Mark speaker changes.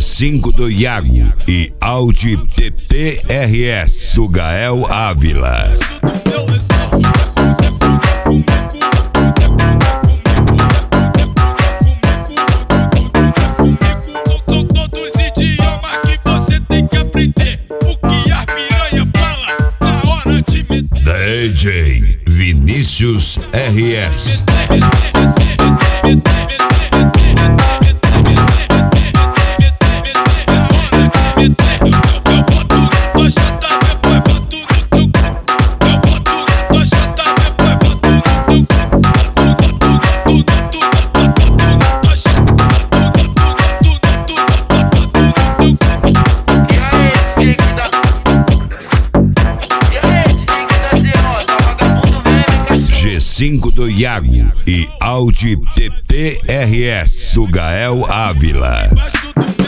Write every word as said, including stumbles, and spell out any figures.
Speaker 1: cinco do Iago e Audi T T R S do Gael Ávila. D J Vinícius R S. G cinco do Iago e Audi T T R S do Gael Ávila.